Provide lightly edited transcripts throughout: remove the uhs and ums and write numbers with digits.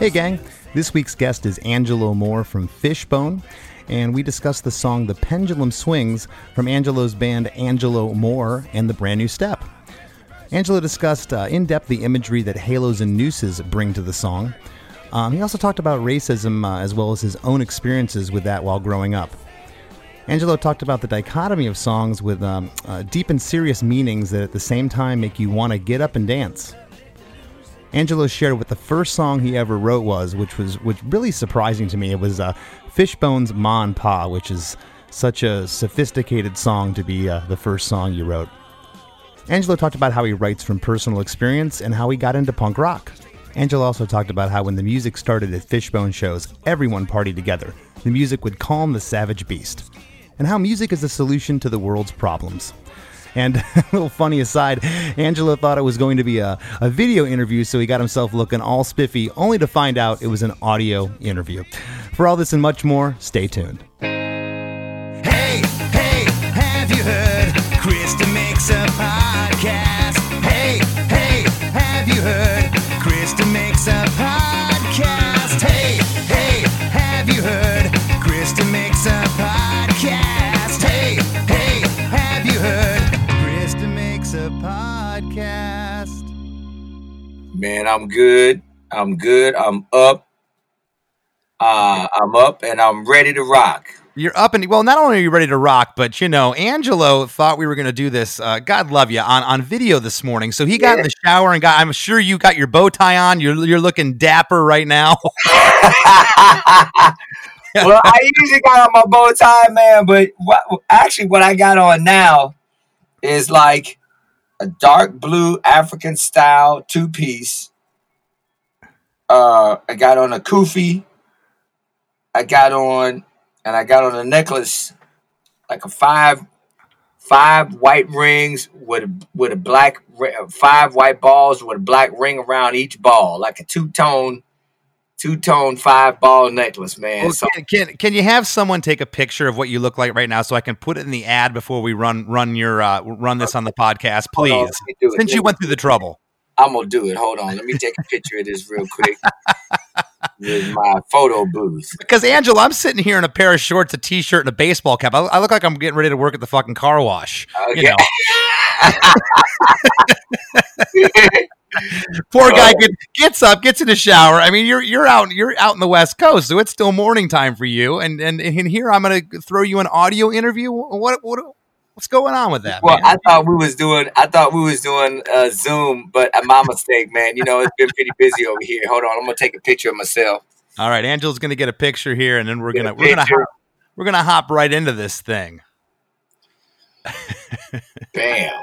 Hey gang, this week's guest is Angelo Moore from Fishbone, and we discussed the song The Pendulum Swings from Angelo's band Angelo Moore and the Brand New Step. Angelo discussed in depth the imagery that halos and nooses bring to the song. He also talked about racism as well as his own experiences with that while growing up. Angelo talked about the dichotomy of songs with deep and serious meanings that at the same time make you want to get up and dance. Angelo shared what the first song he ever wrote was, which really surprising to me. It was Fishbone's Ma and Pa, which is such a sophisticated song to be the first song you wrote. Angelo talked about how he writes from personal experience and how he got into punk rock. Angelo also talked about how when the music started at Fishbone shows, everyone partied together. The music would calm the savage beast. And how music is the solution to the world's problems. And a little funny aside, Angelo thought it was going to be a video interview, so he got himself looking all spiffy, only to find out it was an audio interview. For all this and much more, stay tuned. Hey, have you heard? Krista makes a podcast. Hey, have you heard? Krista makes a podcast. Hey, have you heard? Krista makes a podcast. Hey, have you heard? Krista makes a podcast. Man, I'm good. I'm up. I'm up and I'm ready to rock. You're up and, well, not only are you ready to rock, but, you know, Angelo thought we were going to do this, God love you, on video this morning. So he got in the shower and I'm sure you got your bow tie on. You're looking dapper right now. Well, I usually got on my bow tie, man, but what I got on now is like a dark blue African style 2-piece. I got on a kufi. I got on a necklace, like a five white rings with a black 5 white balls with a black ring around each ball, like a two-tone 5-ball necklace, man. Well, so, can you have someone take a picture of what you look like right now so I can put it in the ad before we run this on the podcast, please? Since you went through the trouble. I'm gonna do it. Hold on, let me take a picture of this real quick with my photo booth. Because Angela, I'm sitting here in a pair of shorts, a t-shirt, and a baseball cap. I look like I'm getting ready to work at the fucking car wash. Okay. You know. Poor guy gets up, gets in the shower. I mean, you're out in the West Coast, so it's still morning time for you. And here I'm going to throw you an audio interview. What's going on with that? Well, man? I thought we was doing Zoom, but my mistake, man. You know, it's been pretty busy over here. Hold on, I'm gonna take a picture of myself. All right, Angela's gonna get a picture here, and then we're gonna hop right into this thing. Bam.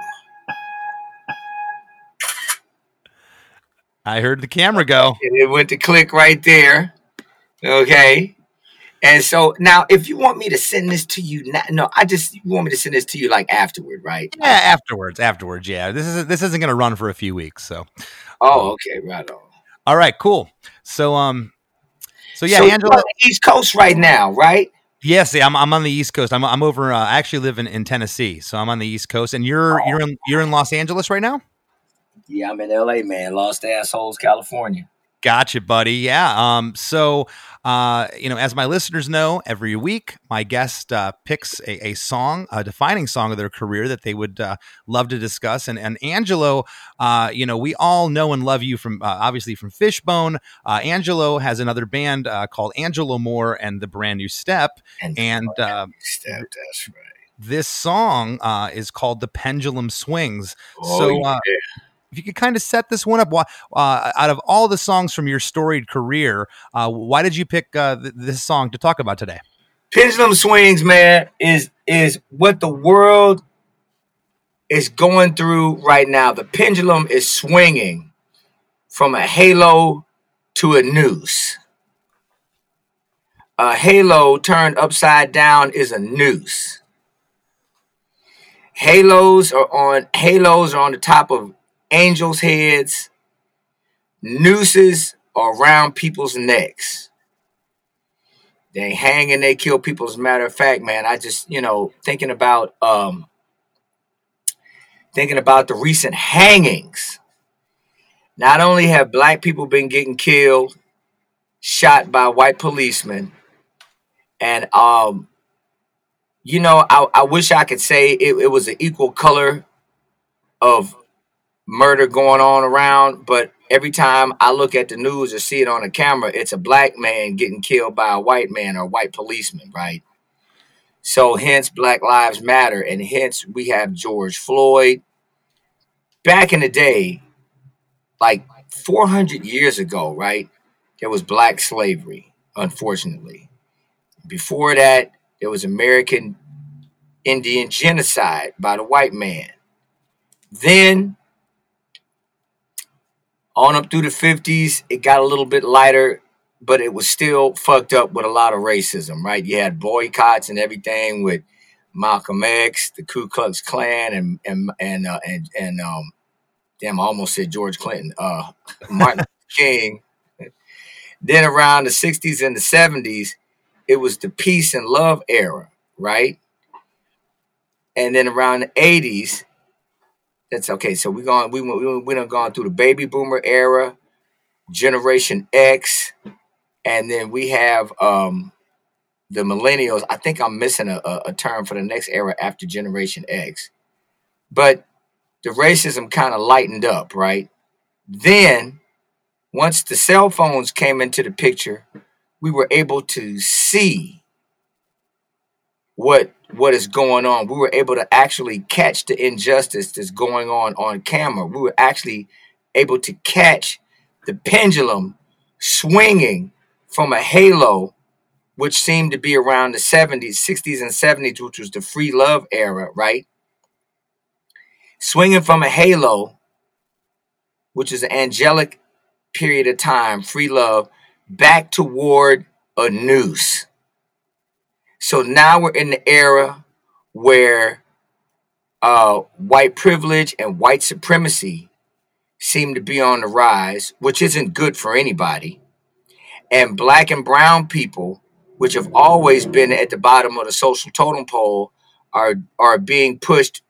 I heard the camera go. It went to click right there. Okay. And so now, if you want me to send this to you now, you want me to send this to you like afterward, right? Yeah, afterwards. Yeah, this isn't going to run for a few weeks, so. Oh, okay, right on. All right, cool. So yeah, so Angela, you're on the East Coast right now, right? Yes, I'm on the East Coast. I'm over. I actually live in Tennessee, so I'm on the East Coast, and you're in Los Angeles right now. Yeah, I'm in LA, man. Lost Assholes, California. Gotcha, buddy. Yeah. So, as my listeners know, every week my guest picks a song, a defining song of their career that they would love to discuss. And Angelo, we all know and love you from obviously from Fishbone. Angelo has another band called Angelo Moore and the Brand New Step. And Step, that's right. This song is called The Pendulum Swings. Oh, if you could kind of set this one up, out of all the songs from your storied career, why did you pick this song to talk about today? Pendulum Swings, man, is what the world is going through right now. The pendulum is swinging from a halo to a noose. A halo turned upside down is a noose. Halos are on the top of angels' heads. Nooses are around people's necks. They hang and they kill people. As a matter of fact, man, I just, thinking about the recent hangings. Not only have black people been getting killed, shot by white policemen. And I wish I could say it was an equal color of murder going on around, but every time I look at the news or see it on the camera, it's a black man getting killed by a white man or a white policeman, right? So hence Black Lives Matter, and hence we have George Floyd. Back in the day, like 400 years ago, right, there was black slavery, unfortunately. Before that, there was American Indian genocide by the white man. Then on up through the 50s, it got a little bit lighter, but it was still fucked up with a lot of racism, right? You had boycotts and everything with Malcolm X, the Ku Klux Klan, and damn, I almost said George Clinton, Martin King. Then around the 60s and the 70s, it was the peace and love era, right? And then around the 80s, that's okay. So we done gone through the baby boomer era, Generation X, and then we have the millennials. I think I'm missing a term for the next era after Generation X. But the racism kind of lightened up, right? Then, once the cell phones came into the picture, we were able to see what is going on. We were able to actually catch the injustice that's going on camera. We were actually able to catch the pendulum swinging from a halo, which seemed to be around the 70s, 60s, and 70s, which was the free love era, right? Swinging from a halo, which is an angelic period of time, free love, back toward a noose. So now we're in the era where white privilege and white supremacy seem to be on the rise, which isn't good for anybody. And black and brown people, which have always been at the bottom of the social totem pole, are being pushed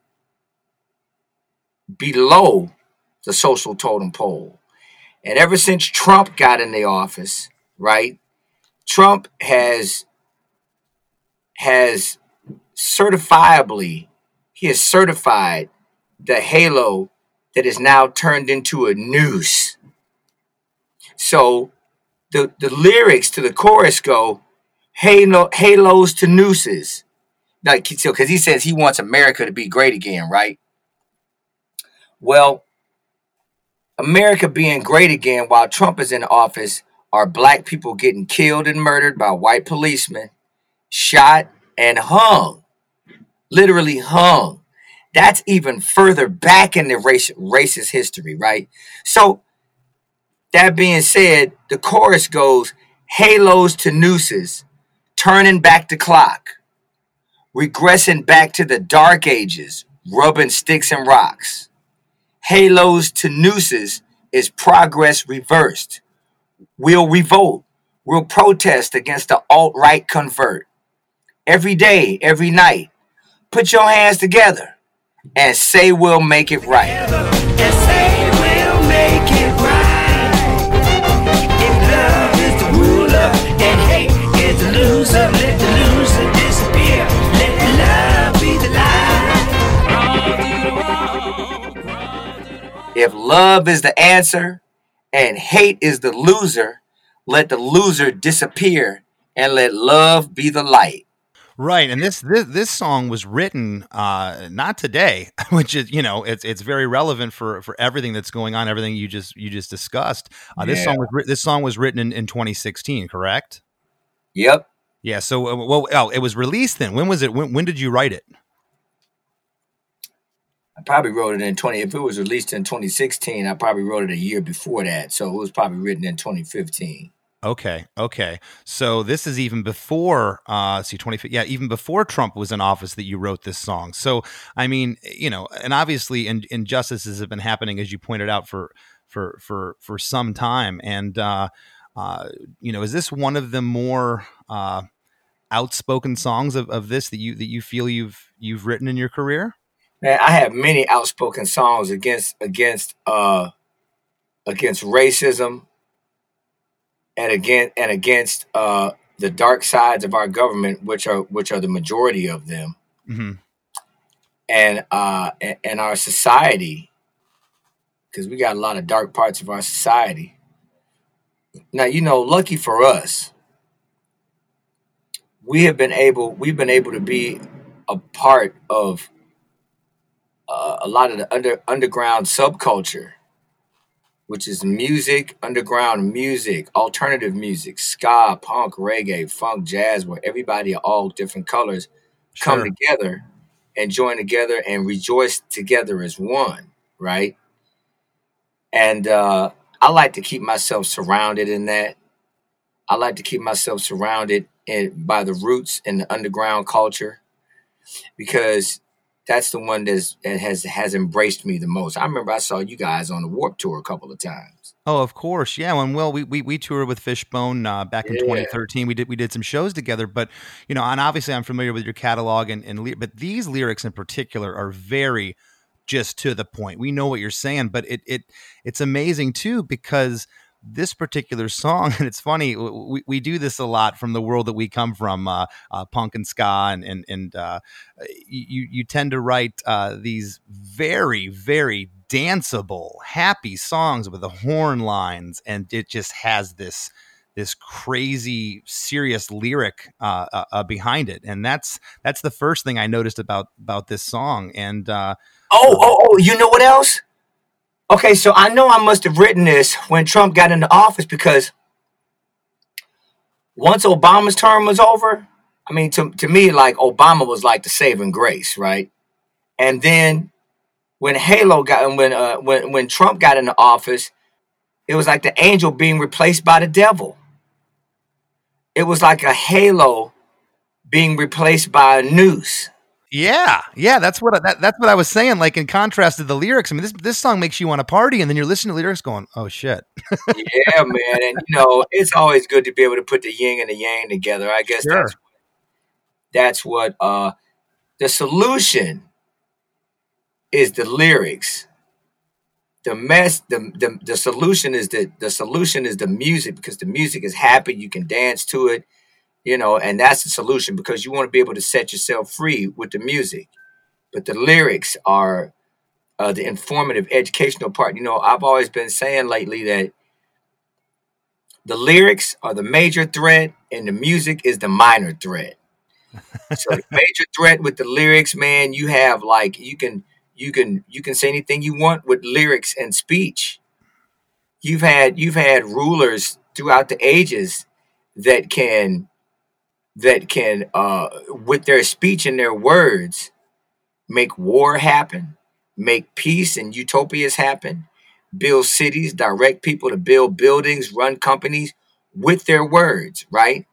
below the social totem pole. And ever since Trump got in the office, right, Trump has certifiably, he has certified the halo that is now turned into a noose. So the lyrics to the chorus go, halos to nooses. Like, because he says he wants America to be great again, right? Well, America being great again while Trump is in office are black people getting killed and murdered by white policemen, shot and hung, literally hung. That's even further back in the racist history, right? So that being said, the chorus goes, halos to nooses, turning back the clock, regressing back to the dark ages, rubbing sticks and rocks. Halos to nooses is progress reversed. We'll revolt. We'll protest against the alt-right convert. Every day, every night, put your hands together and say we'll make it right. And say we'll make it right. If love is the ruler and hate is the loser, let the loser disappear. Let love be the light. If love is the answer and hate is the loser, let the loser disappear and let love be the light. Right, and this song was written not today, which is it's very relevant for everything that's going on, everything you just discussed. This song was written in 2016, correct? Yep. Yeah. So it was released then. When was it? When did you write it? I probably wrote it in 20. If it was released in 2016, I probably wrote it a year before that. So it was probably written in 2015. Okay. So this is even before, even before Trump was in office that you wrote this song. So, I mean, and obviously injustices have been happening, as you pointed out, for some time. And, is this one of the more outspoken songs of this that you feel you've written in your career? Man, I have many outspoken songs against racism, and against the dark sides of our government, which are the majority of them, Hmm. and our society, because we got a lot of dark parts of our society. Now, lucky for us, we've been able to be a part of a lot of the underground subculture, which is music, underground music, alternative music, ska, punk, reggae, funk, jazz, where everybody of all different colors come Sure. together and join together and rejoice together as one, right? And I like to keep myself surrounded in that. I like to keep myself surrounded by the roots and the underground culture, because that's the one that has embraced me the most. I remember I saw you guys on the Warp Tour a couple of times. Oh, of course, yeah. And well, we toured with Fishbone back in Yeah. 2013. We did some shows together, but and obviously I'm familiar with your catalog but these lyrics in particular are very just to the point. We know what you're saying, but it's amazing too, because this particular song, and it's funny, we do this a lot from the world that we come from, punk and ska, and you tend to write these very, very danceable, happy songs with the horn lines, and it just has this crazy serious lyric behind it, and that's the first thing I noticed about this song. And You know what else? Okay, so I know I must have written this when Trump got into office, because once Obama's term was over, I mean, to me, like, Obama was like the saving grace, right? And then when Halo got and when Trump got into office, it was like the angel being replaced by the devil. It was like a halo being replaced by a noose. yeah, that's what I was saying. Like, in contrast to the lyrics, I mean, this song makes you want to party, and then you're listening to the lyrics, going, "Oh shit." Yeah, man, and it's always good to be able to put the yin and the yang together. I guess Sure. that's what the solution is, the lyrics. The solution is the music, because the music is happy. You can dance to it, and that's the solution, because you want to be able to set yourself free with the music. But the lyrics are the informative, educational part. I've always been saying lately that the lyrics are the major thread and the music is the minor thread. So the major thread with the lyrics, man, you have, like, you can say anything you want with lyrics and speech. You've had rulers throughout the ages that can with their speech and their words make war happen, make peace and utopias happen, build cities, direct people to build buildings, run companies with their words, right?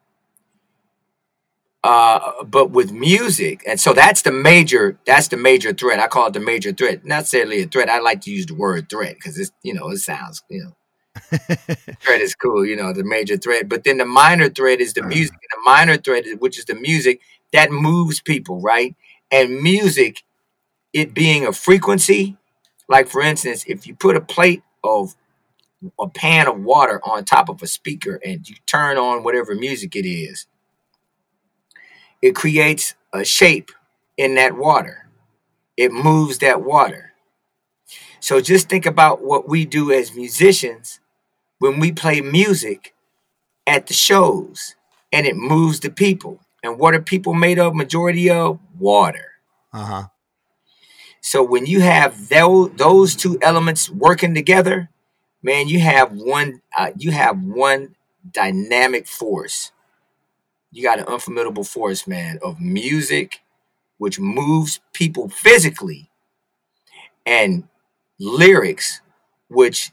But with music, and so that's the major threat. I call it the major threat, not necessarily a threat. I like to use the word threat because it sounds, threat is cool, the major threat. But then the minor threat is the music, and the minor threat, which is the music that moves people, right? And music, it being a frequency, like, for instance, if you put a pan of water on top of a speaker and you turn on whatever music it is, it creates a shape in that water. It moves that water. So just think about what we do as musicians when we play music at the shows, and it moves the people. And what are people made of? Majority of water. Uh-huh. So when you have those two elements working together, man, you have one dynamic force. You got an unformidable force, man, of music, which moves people physically, and lyrics, which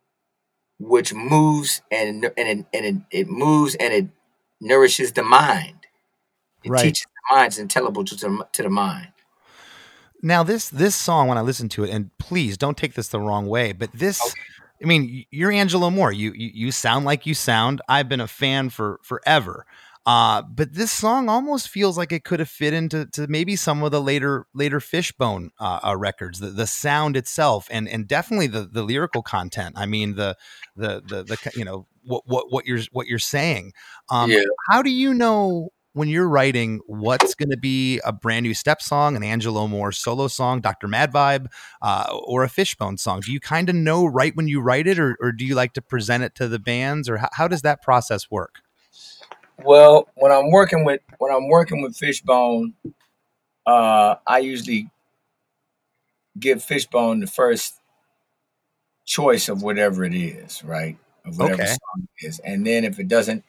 moves and it moves and it nourishes the mind. It Right. teaches the mind. It's intelligible to the mind. Now, this song, when I listen to it, and please don't take this the wrong way, but this, Okay. I mean, you're Angelo Moore. You sound like you sound. I've been a fan for forever. But this song almost feels like it could have fit into maybe some of the later Fishbone records. The sound itself, and definitely the lyrical content. I mean the you know what you're saying. Yeah. How do you know when you're writing what's going to be a Brand New Step song, an Angelo Moore solo song, Dr. Mad Vibe, or a Fishbone song? Do you kind of know right when you write it, or do you like to present it to the bands, or how does that process work? Well, when I'm working with Fishbone, I usually give Fishbone the first choice of whatever it is, right? Of whatever Okay. song it is, and then if it doesn't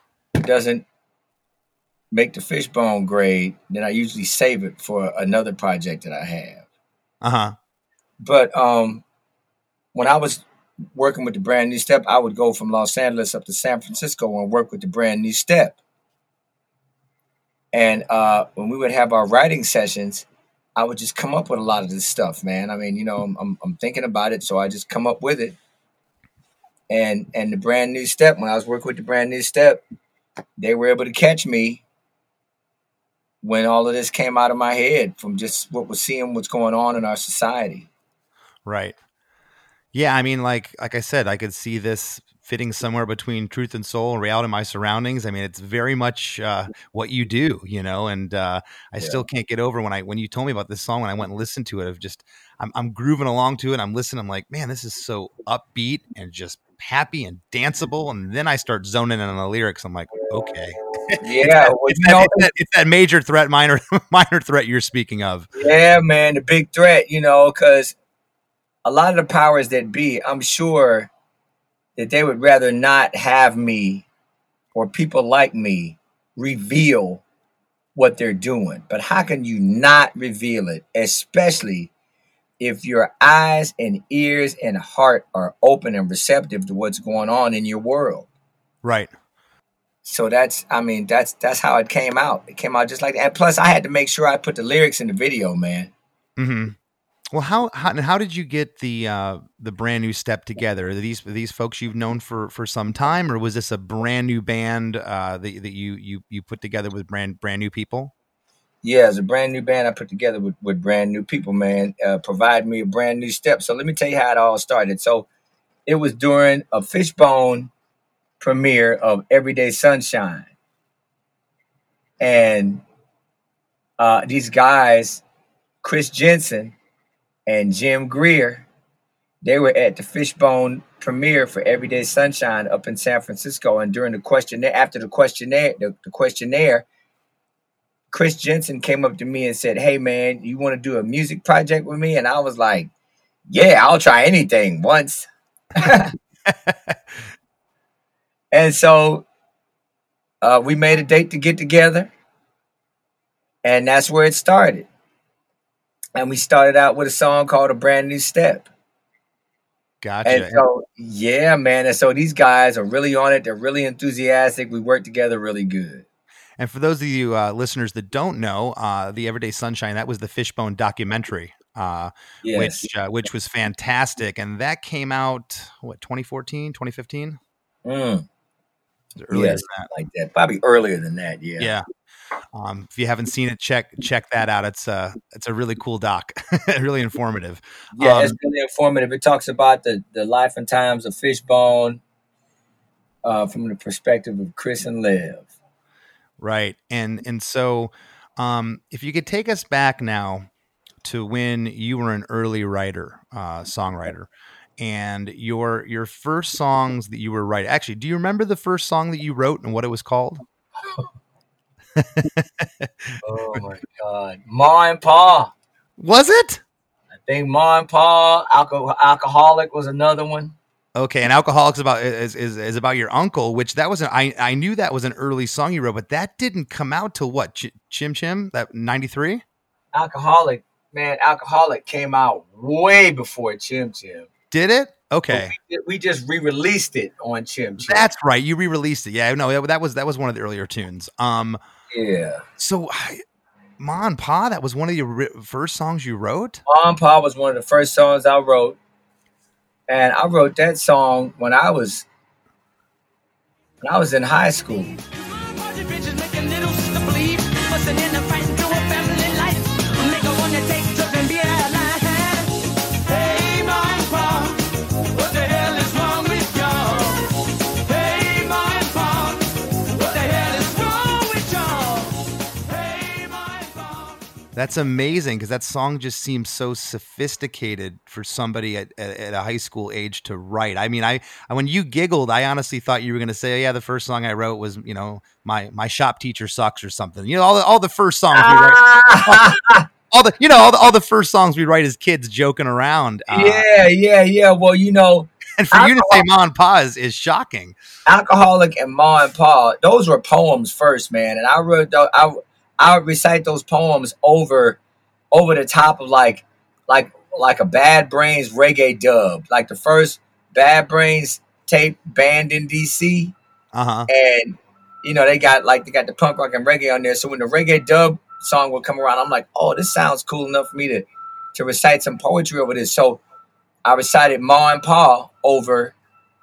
make the Fishbone grade, then I usually save it for another project that I have. Uh-huh. But when I was working with the Brand New Step, I would go from Los Angeles up to San Francisco and work with the Brand New Step. And when we would have our writing sessions, I would just come up with a lot of this stuff, man. I mean, I'm thinking about it, so I just come up with it. And the Brand New Step, when I was working with the Brand New Step, they were able to catch me when all of this came out of my head from just seeing what's going on in our society. Right. Yeah, I mean, like I said, I could see this fitting somewhere between Truth and Soul and Reality in My Surroundings. I mean, it's very much what you do, and I still can't get over when you told me about this song, when I went and listened to it, of just I'm grooving along to it. I'm listening. I'm like, man, this is so upbeat and just happy and danceable. And then I start zoning in on the lyrics. I'm like, okay. Yeah, it's that major threat, minor threat you're speaking of. Yeah, man, the big threat, because a lot of the powers that be, I'm sure that they would rather not have me or people like me reveal what they're doing. But how can you not reveal it, especially if your eyes and ears and heart are open and receptive to what's going on in your world? Right. So that's how it came out. It came out just like that. And plus, I had to make sure I put the lyrics in the video, man. Mm-hmm. Well, how did you get the Brand New Step together? Are these folks you've known for some time, or was this a brand new band that you put together with brand new people? Yeah, it's a brand new band I put together with brand new people, man. Provide me a brand new step. So let me tell you how it all started. So it was during a Fishbone premiere of Everyday Sunshine. And these guys, Chris Jensen and Jim Greer, they were at the Fishbone premiere for Everyday Sunshine up in San Francisco. And during the questionnaire, after the questionnaire, Chris Jensen came up to me and said, "Hey, man, you want to do a music project with me?" And I was like, "Yeah, I'll try anything once." And so we made a date to get together. And that's where it started. And we started out with a song called A Brand New Step. Gotcha. And so, yeah, man. And so these guys are really on it. They're really enthusiastic. We work together really good. And for those of you listeners that don't know, the Everyday Sunshine, that was the Fishbone documentary, Yes. which was fantastic. And that came out, 2014, 2015? Mm. Earlier Yes, than that. like that. Probably earlier than that, yeah. Yeah. If you haven't seen it, check that out. It's a really cool doc, really informative. Yeah, it's really informative. It talks about the life and times of Fishbone from the perspective of Chris and Lev. Right. And so if you could take us back now to when you were an early writer, songwriter, and your first songs that you were writing. Actually, do you remember the first song that you wrote and what it was called? Oh my God. Ma and Pa. Was it? I think Ma and Pa. Alcoholic was another one. Okay, and Alcoholics is about your uncle, which that wasn't. I knew that was an early song you wrote, but that didn't come out till what? Chim Chim, that 93? Alcoholic came out way before Chim Chim. Did it? Okay. We just re-released it on Chim Chim. That's right. You re-released it. Yeah, no, that was one of the earlier tunes. Yeah. So, Ma and Pa, that was one of your first songs you wrote? Ma and Pa was one of the first songs I wrote. And I wrote that song when I was in high school. That's amazing because that song just seems so sophisticated for somebody at a high school age to write. I mean, I when you giggled, I honestly thought you were going to say, "Yeah, the first song I wrote was, my shop teacher sucks" or something. All the first songs we write, Ah! all the first songs we write as kids, joking around. Yeah. Well, And for you to say "Ma and Pa" is shocking. Alcoholic and Ma and Pa, those were poems first, man. And I would recite those poems over the top of like a Bad Brains reggae dub, like the first Bad Brains tape banned in DC. Uh-huh. And they got the punk rock and reggae on there. So when the reggae dub song would come around, I'm like, oh, this sounds cool enough for me to recite some poetry over this. So I recited Ma and Pa over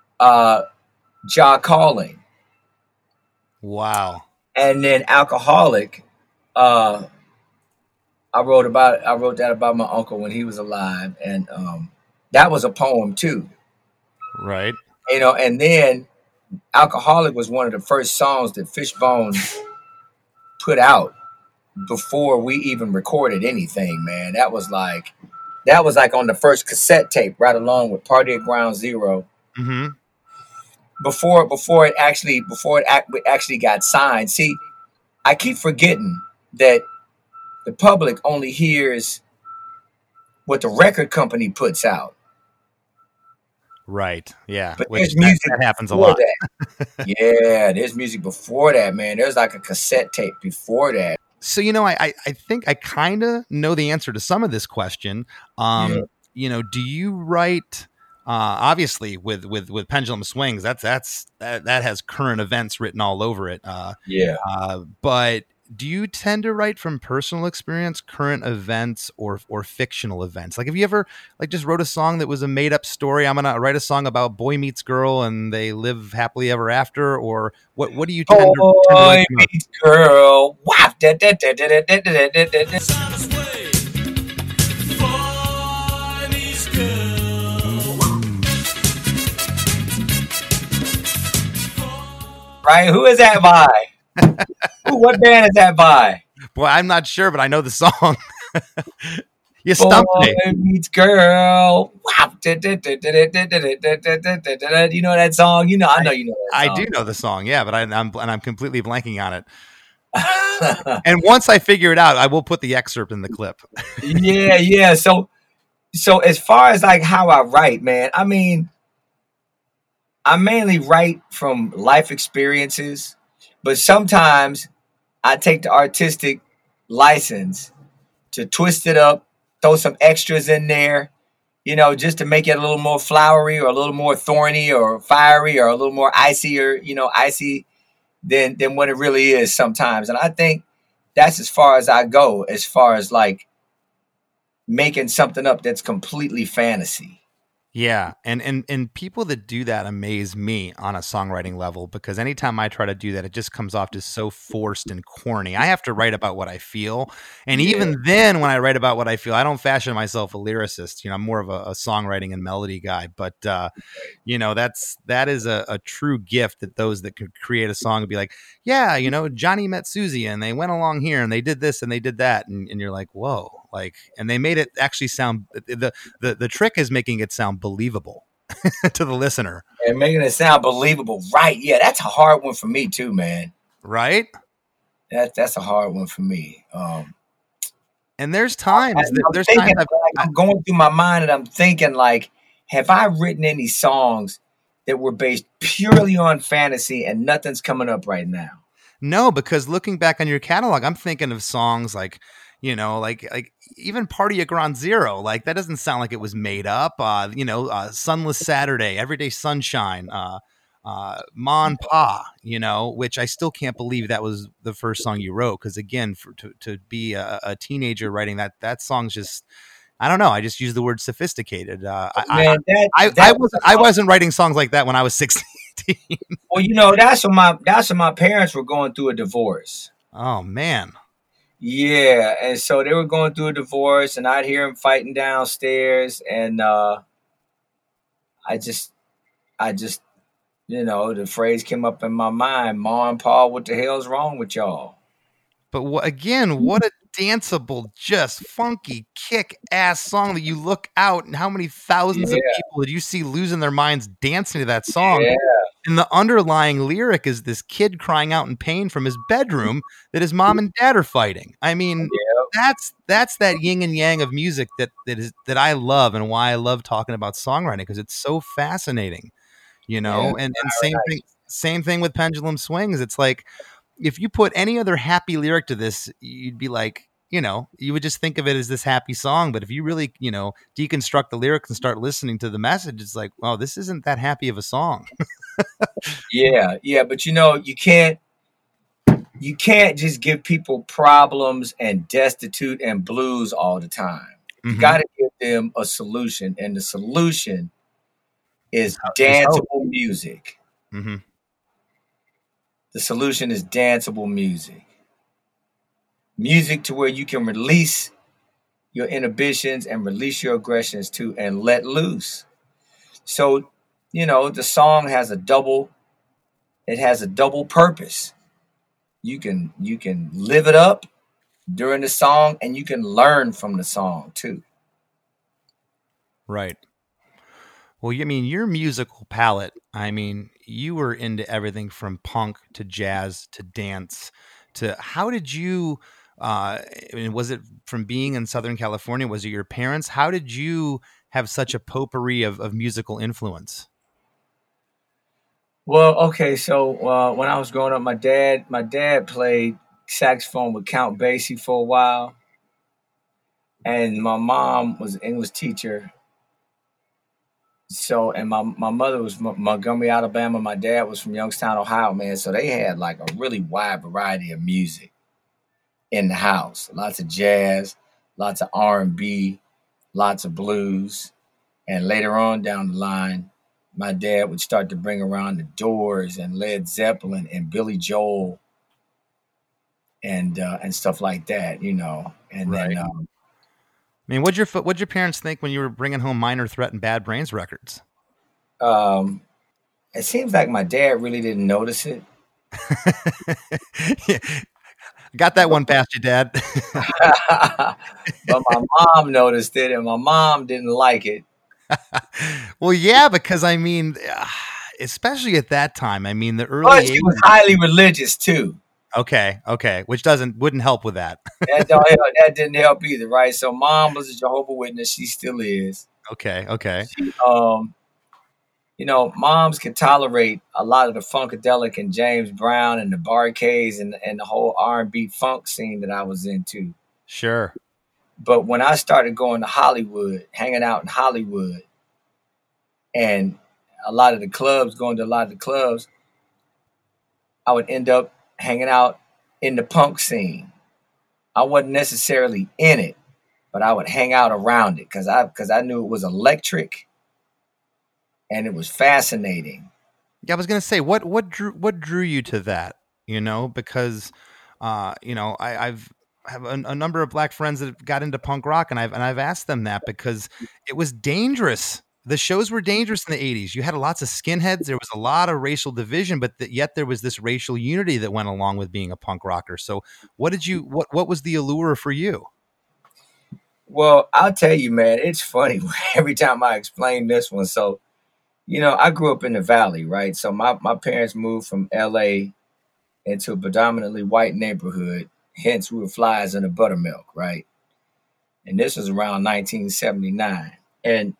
Jah Calling. Wow. And then Alcoholic, I wrote that about my uncle when he was alive, and that was a poem too. Right. And then Alcoholic was one of the first songs that Fishbone put out before we even recorded anything, man. That was like on the first cassette tape, right along with Party at Ground Zero. Mm-hmm. Before it actually got signed. See, I keep forgetting that the public only hears what the record company puts out. Right. Yeah. But Which there's music that happens a before lot. that. Yeah, there's music before that, man. There's like a cassette tape before that. So, I think I kind of know the answer to some of this question. Yeah. Do you write, obviously with Pendulum Swings, that has current events written all over it. Yeah. But do you tend to write from personal experience, current events, or fictional events? Like, have you ever just wrote a song that was a made up story? I'm gonna write a song about boy meets girl and they live happily ever after, or what do you tend to Boy write the most? meets girl. Wow. Right? Who is that by? What band is that by? Boy, I'm not sure, but I know the song. You stumped Boy me. meets girl. Wow. You know that song? I know you know that I song. do know the song, yeah, but I'm completely blanking on it. And once I figure it out, I will put the excerpt in the clip. Yeah. So as far as like how I write, man, I mean, I mainly write from life experiences, but sometimes I take the artistic license to twist it up, throw some extras in there, just to make it a little more flowery or a little more thorny or fiery or a little more icy than what it really is sometimes. And I think that's as far as I go, as far as like making something up that's completely fantasy. Yeah, and people that do that amaze me on a songwriting level, because anytime I try to do that, it just comes off as so forced and corny. I have to write about what I feel, and even then, when I write about what I feel, I don't fashion myself a lyricist. I'm more of a songwriting and melody guy. But that is a true gift, that those that could create a song and be like, yeah, Johnny met Susie and they went along here and they did this and they did that, and you're like, whoa. And they made it actually sound, the trick is making it sound believable to the listener. And making it sound believable. Right. Yeah, that's a hard one for me too, man. Right? That's a hard one for me. And there's times I'm going through my mind and I'm thinking like, have I written any songs that were based purely on fantasy and nothing's coming up right now? No, because looking back on your catalog, I'm thinking of songs like, like even Party at Ground Zero, like that doesn't sound like it was made up. Sunless Saturday, Everyday Sunshine, Ma and Pa, which I still can't believe that was the first song you wrote. Because again, to be a teenager writing that song's just, I don't know. I just use the word sophisticated. I wasn't writing songs like that when I was 16. Well, that's when my parents were going through a divorce. Oh man. Yeah, and so they were going through a divorce, and I'd hear them fighting downstairs, and I just, the phrase came up in my mind: "Ma and Pa, what the hell's wrong with y'all?" But what danceable, just funky, kick-ass song that you look out and how many thousands of Yeah, people did you see losing their minds dancing to that song? yeah, And the underlying lyric is this kid crying out in pain from his bedroom that his mom and dad are fighting. I mean, yeah. that's that yin and yang of music that I love and why I love talking about songwriting because it's so fascinating, you Yeah, know. And very nice. same thing with Pendulum Swings. It's like if you put any other happy lyric to this, you'd be like, you know, you would just think of it as this happy song. But if you really, you know, deconstruct the lyrics and start listening to the message, it's like, oh, this isn't that happy of a song. Yeah, yeah, but you can't just give people problems and destitute and blues all the time. You Mm-hmm. got to give them a solution, and the solution is There's hope. danceable music. Mm-hmm. The solution is danceable music. Music to where you can release your inhibitions and release your aggressions too and let loose. So, the song has a double purpose. You can live it up during the song and you can learn from the song too. Right. Well, I mean, your musical palette, I mean, you were into everything from punk to jazz to dance to how did you I mean, was it from being in Southern California? Was it your parents? How did you have such a potpourri of musical influence? Well, okay, so when I was growing up, my dad played saxophone with Count Basie for a while, and my mom was an English teacher. So, and my mother was from Montgomery, Alabama. My dad was from Youngstown, Ohio, man. So they had like a really wide variety of music in the house. Lots of jazz, lots of R&B, lots of blues. And later on down the line, my dad would start to bring around the Doors and Led Zeppelin and Billy Joel and stuff like that. And then Right. I mean, what'd your parents think when you were bringing home Minor Threat and Bad Brains records? um, it seems like my dad really didn't notice it. Yeah, got that one past you, Dad. But my mom noticed it, and my mom didn't like it. Well, yeah, because I mean, especially at that time, I mean, the But early she was 80s. highly religious too. Okay, which wouldn't help with that. That didn't help either, right? So mom was a Jehovah Witness. She still is. Okay. She, moms can tolerate a lot of the funkadelic and James Brown and the Bar-Kays and the whole R&B funk scene that I was into. Sure. But when I started going to Hollywood, hanging out in Hollywood, and going to a lot of the clubs, I would end up hanging out in the punk scene. I wasn't necessarily in it, but I would hang out around it because I knew it was electric and it was fascinating. Yeah, I was gonna say what drew you to that? You know, because I've have a number of black friends that got into punk rock, and I've asked them that because it was dangerous. The shows were dangerous in the 80s. You had lots of skinheads. There was a lot of racial division, but yet there was this racial unity that went along with being a punk rocker. So, what was the allure for you? Well, I'll tell you, man, it's funny every time I explain this one. So, I grew up in the Valley, right? So my parents moved from LA into a predominantly white neighborhood. Hence, we were flies in the buttermilk, right? And this was around 1979. And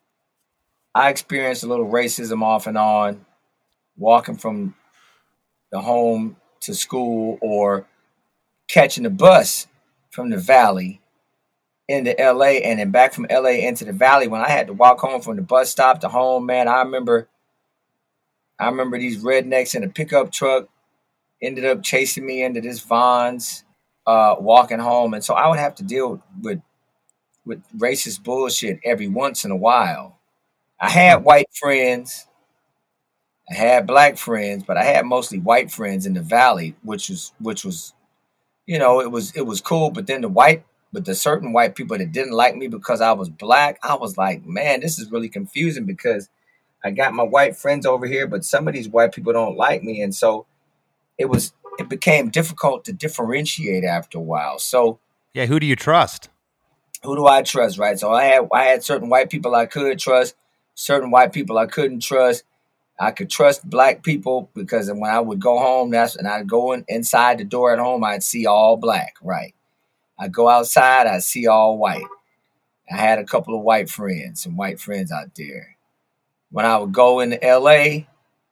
I experienced a little racism off and on, walking from the home to school or catching the bus from the Valley into LA and then back from LA into the Valley. When I had to walk home from the bus stop to home, man, I remember these rednecks in a pickup truck ended up chasing me into this Vons, walking home, and so I would have to deal with racist bullshit every once in a while. I Huh. had white friends, I had black friends, but I had mostly white friends in the Valley, which was it was cool. But the certain white people that didn't like me because I was black, I was like, man, this is really confusing because I got my white friends over here, but some of these white people don't like me, and so it became difficult to differentiate after a while. So Yeah, who do you trust? Who do I trust, right? So I had certain white people I could trust, certain white people I couldn't trust. I could trust black people because when I would go home, I'd go inside the door at home, I'd see all black, right? I'd go outside, I'd see all white. I had a couple of white friends, some white friends out there. When I would go into LA,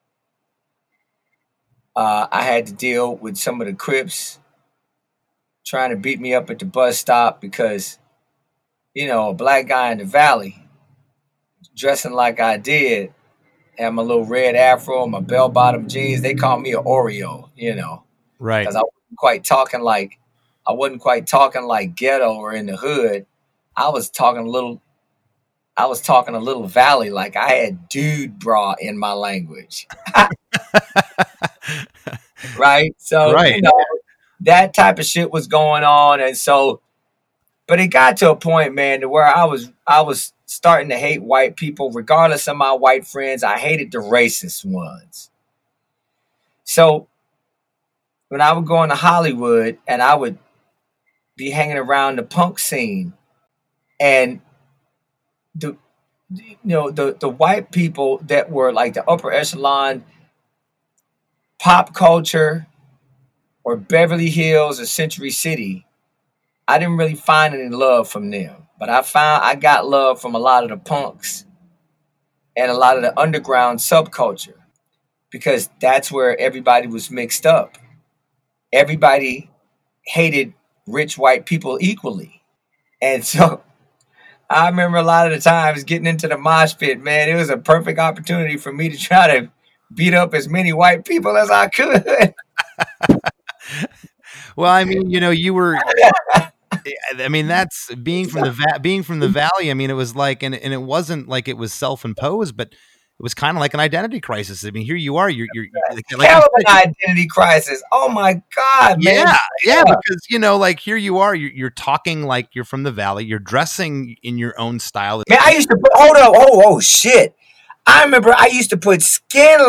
I had to deal with some of the Crips trying to beat me up at the bus stop because, a black guy in the valley dressing like I did, had my little red afro, my bell bottom jeans. They called me an Oreo, Right. because I wasn't quite talking like ghetto or in the hood. I was talking a little valley, like I had dude bra in my language. Right? So, Right. that type of shit was going on. And so, but it got to a point, man, to where I was starting to hate white people, regardless of my white friends. I hated the racist ones. So when I would go into Hollywood and I would be hanging around the punk scene, and the the white people that were like the upper echelon pop culture or Beverly Hills or Century City, I didn't really find any love from them. But I got love from a lot of the punks and a lot of the underground subculture, because that's where everybody was mixed up. Everybody hated rich white people equally. And so I remember a lot of the times getting into the mosh pit, man, it was a perfect opportunity for me to try to beat up as many white people as I could. Well, I mean, you were. I mean, that's being from the valley. I mean, it was like, and it wasn't like it was self-imposed, but it was kind of like an identity crisis. I mean, here you are. You're like Hell of an identity crisis. Oh my God, man. Yeah, because like here you are. You're talking like you're from the valley. You're dressing in your own style. Man, I used to put, hold up. Oh shit. I remember I used to put skin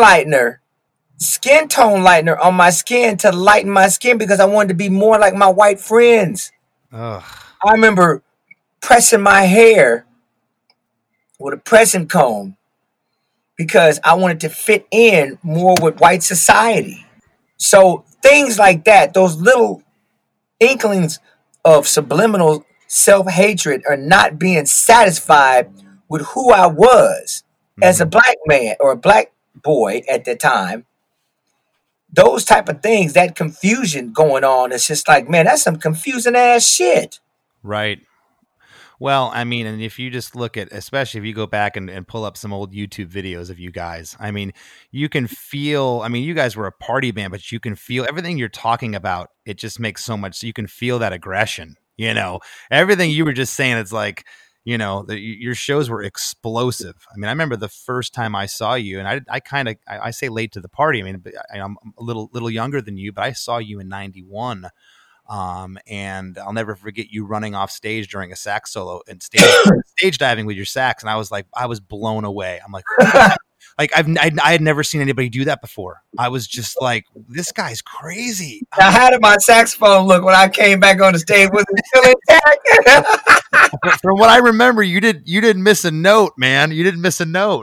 tone lightener on my skin to lighten my skin because I wanted to be more like my white friends. Ugh. I remember pressing my hair with a pressing comb because I wanted to fit in more with white society. So things like that, those little inklings of subliminal self-hatred, are not being satisfied with who I was as a black man or a black boy at the time. Those type of things, that confusion going on, it's just like, man, that's some confusing ass shit. Right. Well, I mean, and if you just look at, especially if you go back and pull up some old YouTube videos of you guys, I mean, you can feel, I mean, you guys were a party band, but you can feel everything you're talking about. It just makes so much, so you can feel that aggression, everything you were just saying. It's like, your shows were explosive. I mean, I remember the first time I saw you, and I say late to the party. I mean, I'm a little younger than you, but I saw you in '91. And I'll never forget you running off stage during a sax solo and stage diving with your sax. And I was blown away. I'm like, like I had never seen anybody do that before. I was just like, this guy's crazy. Now, how did my saxophone look when I came back on the stage? Was it still intact? From what I remember, you didn't miss a note, man. You didn't miss a note.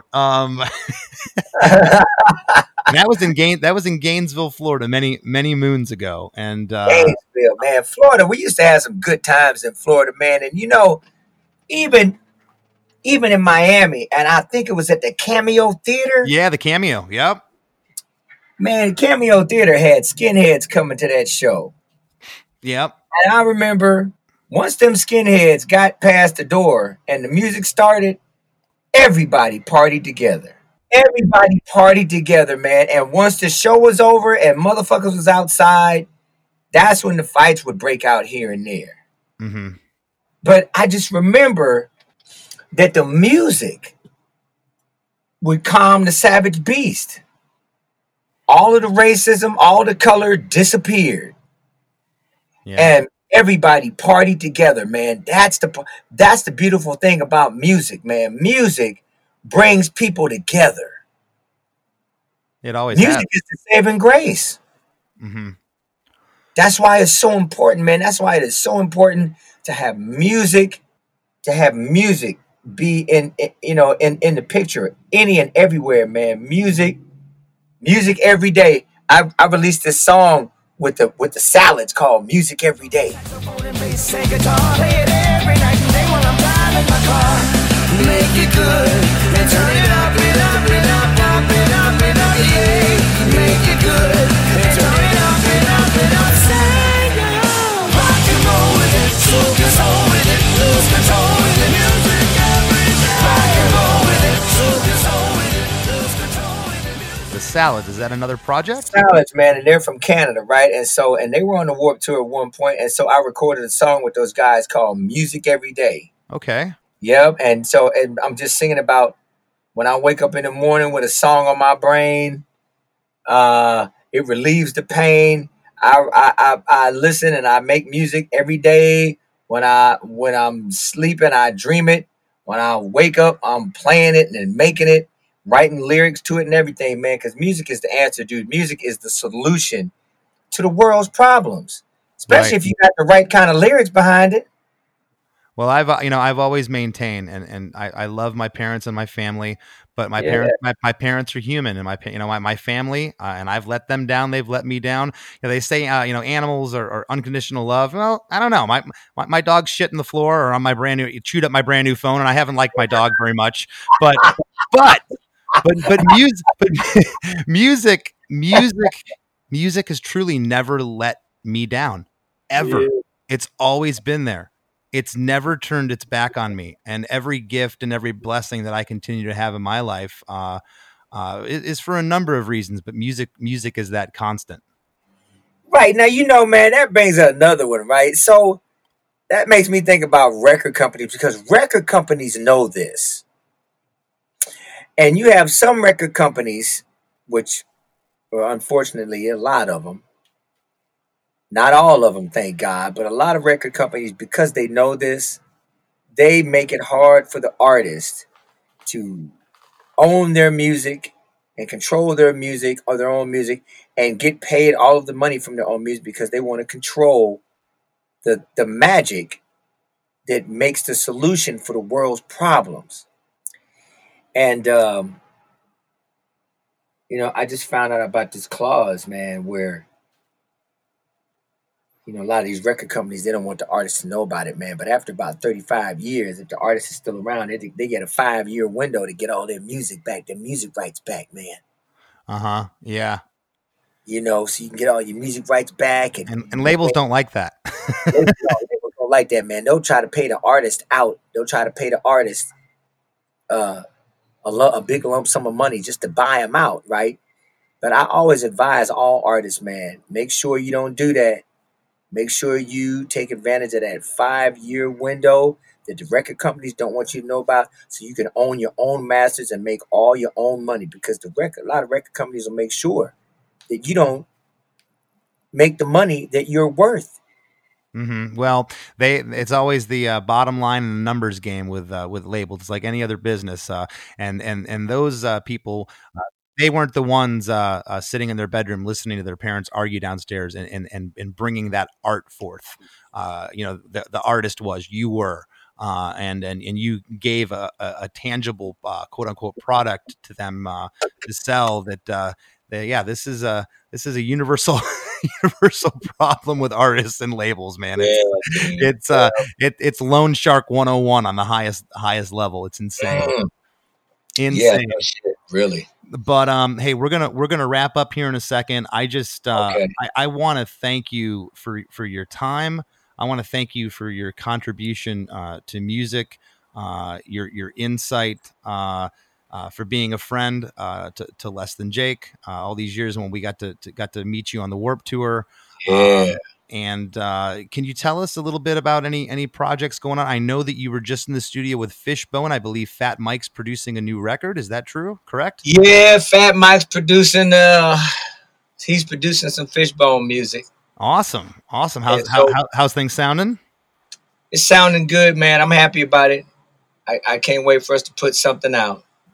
That was in Gainesville, Florida, many moons ago. And Gainesville, man, Florida. We used to have some good times in Florida, man. And even in Miami, and I think it was at the Cameo Theater. Yeah, the Cameo. Yep. Man, Cameo Theater had skinheads coming to that show. Yep. And I remember once them skinheads got past the door and the music started, everybody partied together. Everybody partied together, man. And once the show was over and motherfuckers was outside, that's when the fights would break out here and there. Mm-hmm. But I just remember that the music would calm the savage beast. All of the racism, all the color disappeared. Yeah. And everybody partied together, man. That's the beautiful thing about music, man. Music brings people together. It always music is the saving grace. Mm-hmm. That's why it's so important, man. That's why it is so important to have music, be in the picture, any and everywhere, man. Music every day. I released this song with the Salads called "Music Every Day." Say guitar, play it every night and day while I'm driving my car. Make it good and turn it up and up and up, up and up and up, yeah. Make it good and turn it up and up and up. Sing it, rock and roll with it, soul control with it, lose control with it. Music every day. Rock and roll with it, soul control with it, lose control with it. The Salads, is that another project? Salads, man, and they're from Canada, right? And they were on the Warped Tour at one point, and so I recorded a song with those guys called "Music Every Day." Okay. Yep, and I'm just singing about when I wake up in the morning with a song on my brain. It relieves the pain. I listen and I make music every day. When I'm sleeping, I dream it. When I wake up, I'm playing it and making it, writing lyrics to it and everything, man. Because music is the answer, dude. Music is the solution to the world's problems, especially Right. if you got the right kind of lyrics behind it. Well, I've always maintained, and I love my parents and my family, but Yeah. my parents are human, and my family, and I've let them down. They've let me down. They say, animals are unconditional love. Well, I don't know. My dog shit in the floor, or on my brand new, chewed up my brand new phone, and I haven't liked my dog very much. But, but, but music has truly never let me down, ever. Yeah. It's always been there. It's never turned its back on me, and every gift and every blessing that I continue to have in my life is for a number of reasons. But music is that constant. Right. Now, man, that brings up another one, right? So that makes me think about record companies because record companies know this. And you have some record companies, which, well, unfortunately, a lot of them, not all of them, thank God, but a lot of record companies, because they know this, they make it hard for the artist to own their music and control their music or their own music and get paid all of the money from their own music because they want to control the magic that makes the solution for the world's problems. And I just found out about this clause, man, where a lot of these record companies, they don't want the artist to know about it, man. But after about 35 years, if the artist is still around, they get a 5-year window to get all their music back, their music rights back, man. Yeah. So you can get all your music rights back, And labels don't like that. they don't like that, man. They'll try to pay the artist out. They'll try to pay the artist a big lump sum of money just to buy them out, right? But I always advise all artists, man, make sure you don't do that. Make sure you take advantage of that 5-year window that the record companies don't want you to know about, so you can own your own masters and make all your own money. Because a lot of record companies will make sure that you don't make the money that you're worth. Well, it's always the bottom line in the numbers game with labels. It's like any other business, and those people. They weren't the ones sitting in their bedroom listening to their parents argue downstairs and bringing that art forth. The artist was, you were, and you gave a tangible quote unquote product to them to sell. This is a universal universal problem with artists and labels, man. It's Loan Shark 101 on the highest level. It's insane. Yeah, no shit, really. But hey, we're gonna wrap up here in a second. I just Okay. I want to thank you for your time. I want to thank you for your contribution to music, your insight, for being a friend to Less Than Jake. All these years when we got to meet you on the Warped Tour. Yeah. And can you tell us a little bit about any projects going on? I know that you were just in the studio with Fishbone. I believe Fat Mike's producing a new record. Is that true? Correct? Yeah, Fat Mike's producing. He's producing some Fishbone music. Awesome. And so How's things sounding? it's sounding good, man. I'm happy about it. I can't wait for us to put something out.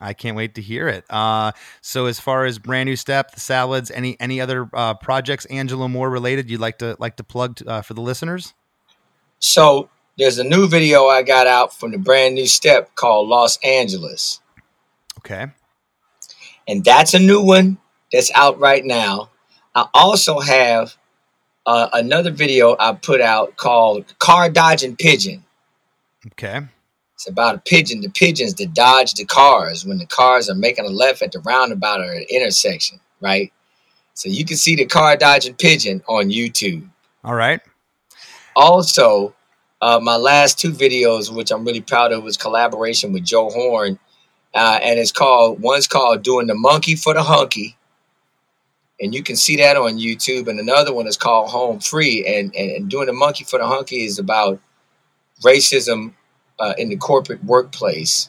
I can't wait to hear it. So as far as Brand New Step, the Salads, any other projects Angelo Moore related you'd like to plug for the listeners? So there's a new video I got out from the Brand New Step called Los Angeles. Okay. And that's a new one that's out right now. I also have another video I put out called Car Dodging Pigeon. Okay. It's about a pigeon, the pigeons that dodge the cars when the cars are making a left at the roundabout or an intersection, right? So you can see the car dodging pigeon on YouTube. All right. Also, my last two videos, which I'm really proud of, was collaboration with Joe Horn. And one's called Doing the Monkey for the Hunky. And you can see that on YouTube. And another one is called Home Free. And Doing the Monkey for the Hunky is about racism in the corporate workplace.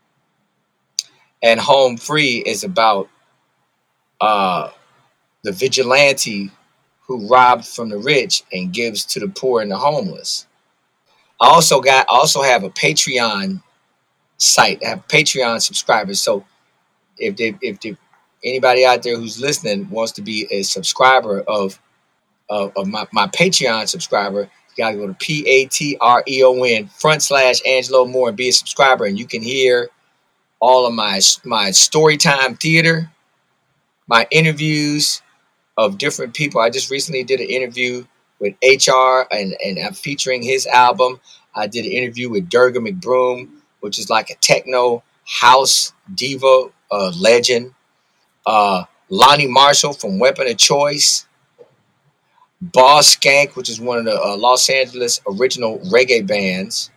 And Home Free is about the vigilante who robbed from the rich and gives to the poor and the homeless. I also have a Patreon site. I have Patreon subscribers. So if anybody out there who's listening wants to be a subscriber of my Patreon subscriber, you gotta go to Patreon/Angelo Moore and be a subscriber, and you can hear all of my Storytime Theater, my interviews of different people. I just recently did an interview with HR and I'm featuring his album. I did an interview with Durga McBroom, which is like a techno house diva legend. Lonnie Marshall from Weapon of Choice. Boss Skank, which is one of the Los Angeles original reggae bands.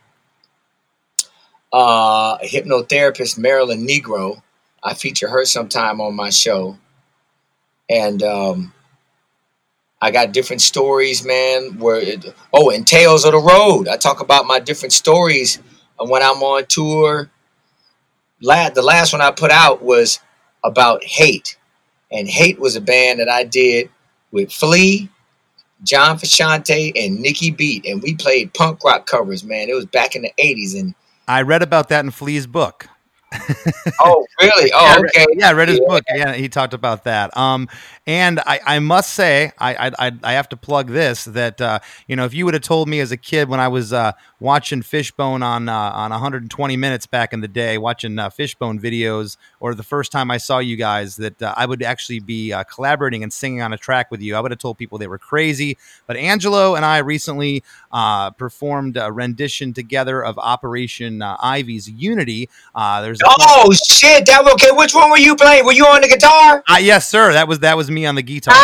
Hypnotherapist Marilyn Negro. I feature her sometime on my show. And I got different stories, man. And Tales of the Road. I talk about my different stories when I'm on tour. The last one I put out was about Hate. And Hate was a band that I did with Flea, John Frusciante, and Nikki Beat. And we played punk rock covers, man. It was back in the 80s. And I read about that in Flea's book. Oh, really? Oh, okay. Yeah, I read his book. Yeah, he talked about that. And I must say, I have to plug this, that if you would have told me as a kid when I was watching Fishbone on 120 Minutes back in the day, watching Fishbone videos, or the first time I saw you guys, that I would actually be collaborating and singing on a track with you, I would have told people they were crazy. But Angelo and I recently performed a rendition together of Operation Ivy's Unity. Shit! Okay, which one were you playing? Were you on the guitar? Yes, sir. That was me on the guitar.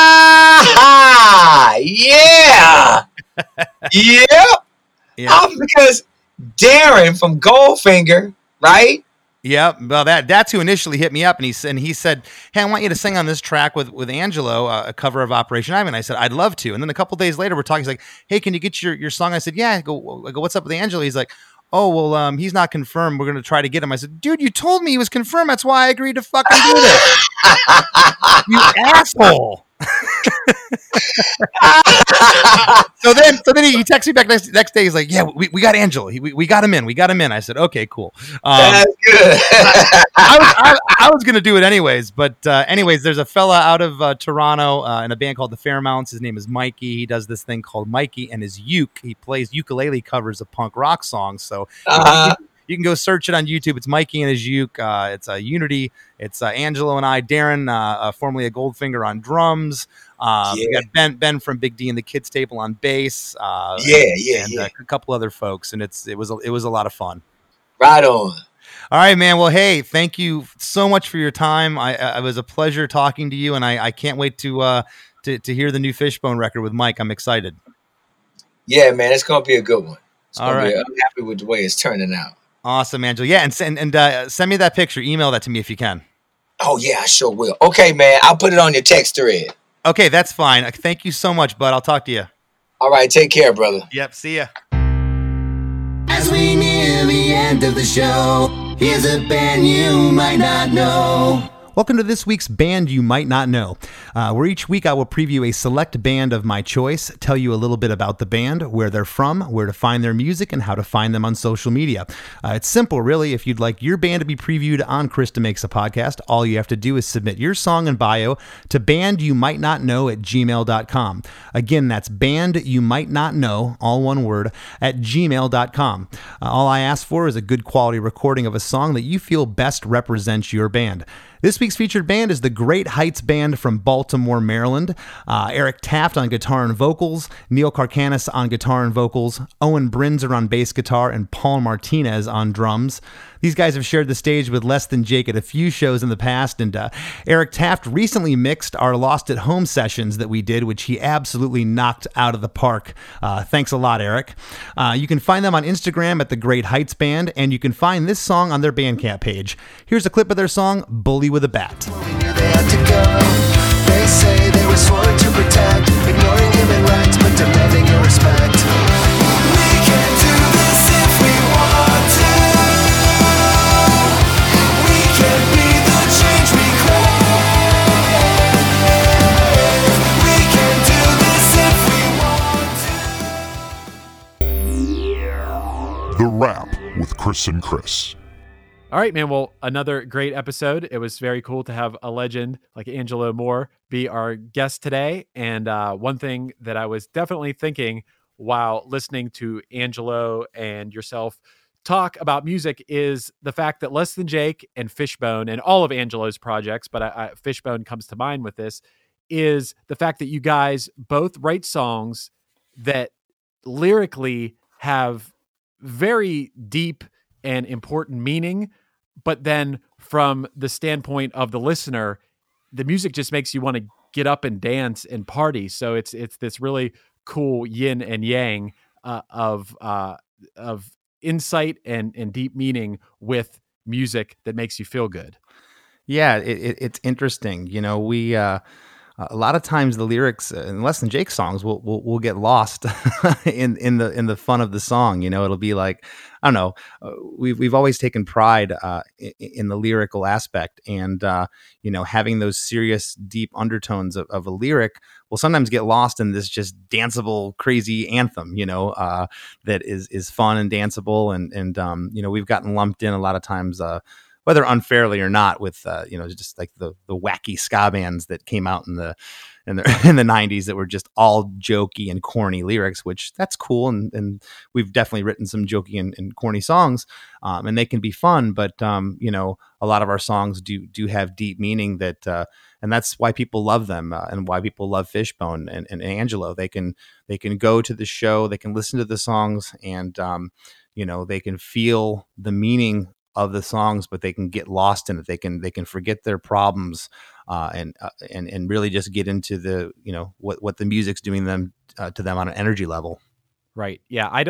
Yeah. Yep. Yeah. Because Darren from Goldfinger, right? Yep. Well, that's who initially hit me up, and he said, "Hey, I want you to sing on this track with Angelo, a cover of Operation Ivy." And I said, "I'd love to." And then a couple days later, we're talking. He's like, "Hey, can you get your song?" I said, "Yeah." I go, "What's up with Angelo?" He's like, "Oh, well, he's not confirmed. We're going to try to get him." I said, "Dude, you told me he was confirmed. That's why I agreed to fucking do this." You asshole. So then he texts me back next day. He's like, "Yeah, we got Angelo. We got him in. We got him in." I said, "Okay, cool." That's good. I was gonna do it anyways, but there's a fella out of Toronto in a band called the Fairmounts. His name is Mikey. He does this thing called Mikey and his Uke. He plays ukulele covers of punk rock songs. So you can go search it on YouTube. It's Mikey and his Uke. It's a Unity. It's Angelo and I, Darren, formerly a Goldfinger, on drums. We got Ben from Big D and the Kids Table on bass. And a couple other folks, and it was a lot of fun. Right on. All right, man. Well, hey, thank you so much for your time. It was a pleasure talking to you, and I can't wait to hear the new Fishbone record with Mike. I'm excited. Yeah, man, it's gonna be a good one. All right. I'm happy with the way it's turning out. Awesome, Angelo. Yeah, and send me that picture. Email that to me if you can. Oh yeah, I sure will. Okay, man, I'll put it on your text thread. Okay, that's fine. Thank you so much, bud. I'll talk to you. All right, take care, brother. Yep, see ya. As we near the end of the show, here's a band you might not know. Welcome to this week's Band You Might Not Know, where each week I will preview a select band of my choice, tell you a little bit about the band, where they're from, where to find their music, and how to find them on social media. It's simple, really. If you'd like your band to be previewed on Krista Makes a Podcast, all you have to do is submit your song and bio to bandyoumighttnotknow@gmail.com. Again, that's bandyoumighttnotknow, all one word, at gmail.com. All I ask for is a good quality recording of a song that you feel best represents your band. This week's featured band is the Great Heights Band from Baltimore, Maryland. Eric Taft on guitar and vocals, Neil Karkanis on guitar and vocals, Owen Brinzer on bass guitar, and Paul Martinez on drums. These guys have shared the stage with Less Than Jake at a few shows in the past, and Eric Taft recently mixed our Lost at Home sessions that we did, which he absolutely knocked out of the park. Thanks a lot, Eric. You can find them on Instagram at the Great Heights Band, and you can find this song on their Bandcamp page. Here's a clip of their song, Bully with a Bat. We knew they had to go. They say they were sworn to protect, ignoring human rights but demanding your respect. We can do this if we want to. We can be the change we crave. We can do this if we want to. The Wrap with Chris and Chris. All right, man. Well, another great episode. It was very cool to have a legend like Angelo Moore be our guest today. And one thing that I was definitely thinking while listening to Angelo and yourself talk about music is the fact that Less Than Jake and Fishbone and all of Angelo's projects, but Fishbone comes to mind with this, is the fact that you guys both write songs that lyrically have very deep and important meaning, but then from the standpoint of the listener, the music just makes you want to get up and dance and party. So it's this really cool yin and yang of insight and deep meaning with music that makes you feel good. Yeah, it's interesting. You know, we a lot of times the lyrics in Less Than Jake songs will get lost in the fun of the song. You know, it'll be like, I don't know. We've always taken pride in the lyrical aspect, and you know, having those serious, deep undertones of a lyric will sometimes get lost in this just danceable, crazy anthem. You know, that is fun and danceable, and you know, we've gotten lumped in a lot of times. Whether unfairly or not, with you know, just like the wacky ska bands that came out in the 90s that were just all jokey and corny lyrics, which that's cool, and we've definitely written some jokey and corny songs, and they can be fun, but you know, a lot of our songs do have deep meaning that, and that's why people love them, and why people love Fishbone and Angelo. They can go to the show, they can listen to the songs, and you know, they can feel the meaning of the songs, but they can get lost in it. They can forget their problems, and really just get into the, you know, what the music's doing to them on an energy level. Right. Yeah. I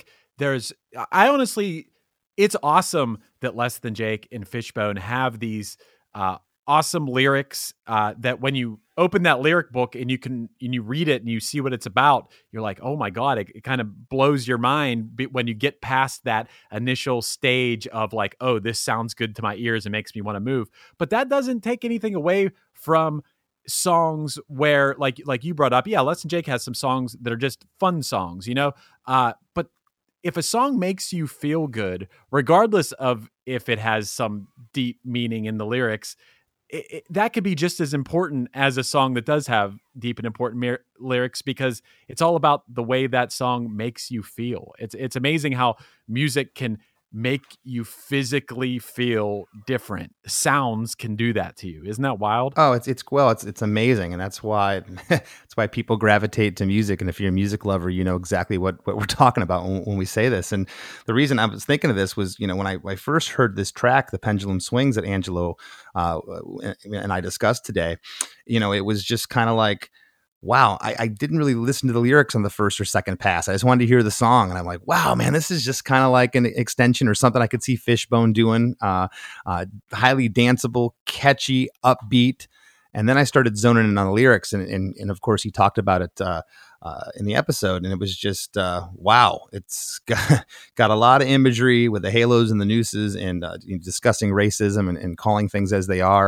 honestly, it's awesome that Less Than Jake and Fishbone have these awesome lyrics that when you open that lyric book and you read it and you see what it's about, you're like, oh my God, it kind of blows your mind when you get past that initial stage of like, oh, this sounds good to my ears and makes me want to move. But that doesn't take anything away from songs where like you brought up, yeah, Less Than Jake has some songs that are just fun songs, you know, but if a song makes you feel good, regardless of if it has some deep meaning in the lyrics, that could be just as important as a song that does have deep and important lyrics, because it's all about the way that song makes you feel. It's amazing how music can make you physically feel different. Sounds can do that to you. Isn't that wild? Oh, it's amazing, and that's why people gravitate to music. And if you're a music lover, you know exactly what we're talking about when we say this. And the reason I was thinking of this was, you know, when I first heard this track, "The Pendulum Swings," that Angelo and I discussed today, you know, it was just kind of like, wow, I didn't really listen to the lyrics on the first or second pass. I just wanted to hear the song. And I'm like, wow, man, this is just kind of like an extension or something I could see Fishbone doing. Highly danceable, catchy, upbeat. And then I started zoning in on the lyrics. And of course, he talked about it in the episode. And it was just, wow, it's got a lot of imagery with the halos and the nooses, and discussing racism and calling things as they are.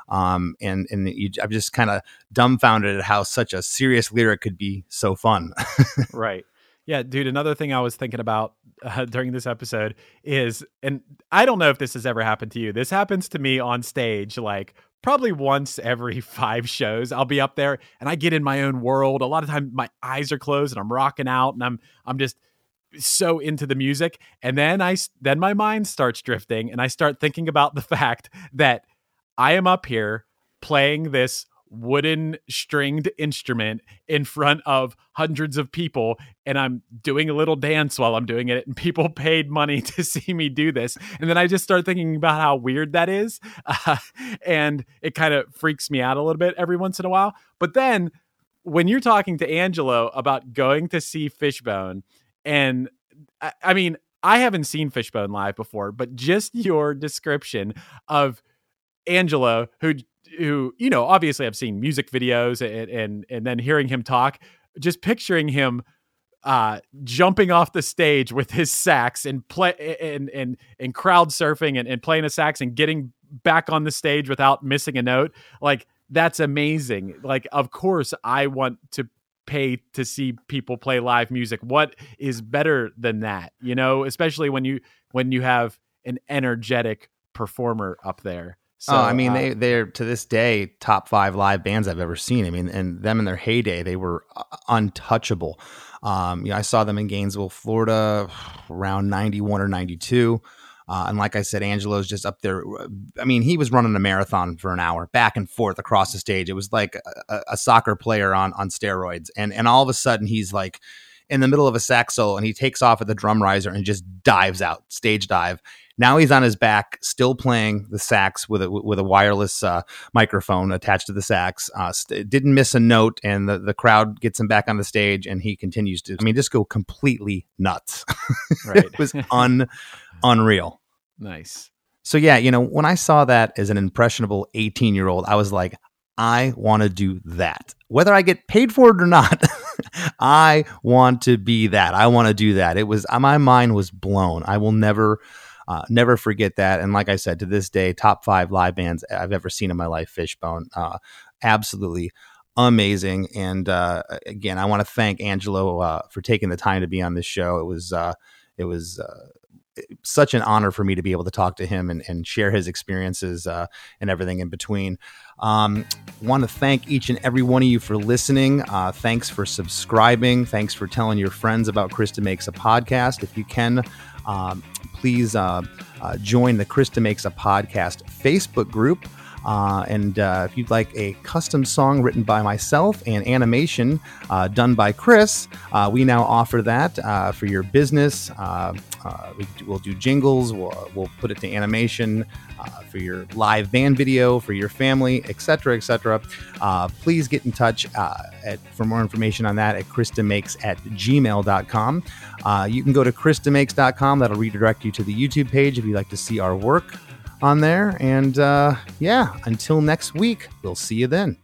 I'm just kind of dumbfounded at how such a serious lyric could be so fun. Right. Yeah, dude. Another thing I was thinking about during this episode is, and I don't know if this has ever happened to you. This happens to me on stage, like probably once every 5 shows. I'll be up there and I get in my own world. A lot of times my eyes are closed and I'm rocking out and I'm just so into the music. And then then my mind starts drifting and I start thinking about the fact that I am up here playing this wooden stringed instrument in front of hundreds of people, and I'm doing a little dance while I'm doing it, and people paid money to see me do this. And then I just start thinking about how weird that is, and it kind of freaks me out a little bit every once in a while. But then when you're talking to Angelo about going to see Fishbone, and I mean, I haven't seen Fishbone live before, but just your description of Angelo, who obviously I've seen music videos and then hearing him talk, just picturing him jumping off the stage with his sax and play and crowd surfing and playing a sax and getting back on the stage without missing a note. Like, that's amazing. Like, of course I want to pay to see people play live music. What is better than that? Especially when you have an energetic performer up there. So, I mean, they're to this day top 5 live bands I've ever seen. I mean, and them in their heyday, they were untouchable. I saw them in Gainesville, Florida, around 91 or 92. And like I said, Angelo's just up there. I mean, he was running a marathon for an hour, back and forth across the stage. It was like a soccer player on steroids. And all of a sudden, he's like in the middle of a sax solo, and he takes off at the drum riser and just dives out, stage dive. Now he's on his back, still playing the sax with a wireless microphone attached to the sax. Didn't miss a note, and the crowd gets him back on the stage, and he continues to, just go completely nuts. Right. It was unreal. Nice. So yeah, when I saw that as an impressionable 18-year-old, I was like, I want to do that. Whether I get paid for it or not, I want to be that. I want to do that. It was, my mind was blown. I will never forget that. And like I said, to this day, top 5 live bands I've ever seen in my life, Fishbone. Absolutely amazing. And again, I want to thank Angelo for taking the time to be on this show. It was such an honor for me to be able to talk to him and share his experiences and everything in between. Want to thank each and every one of you for listening. Thanks for subscribing. Thanks for telling your friends about Krista Makes a Podcast. If you can, please join the Krista Makes a Podcast Facebook group. And if you'd like a custom song written by myself and animation done by Chris, we now offer that for your business. We'll do jingles. We'll put it to animation for your live band video, for your family, etc., etc. Please get in touch for more information on that at kristamakes@gmail.com. You can go to kristamakes.com. That'll redirect you to the YouTube page if you'd like to see our work on there. And until next week, we'll see you then.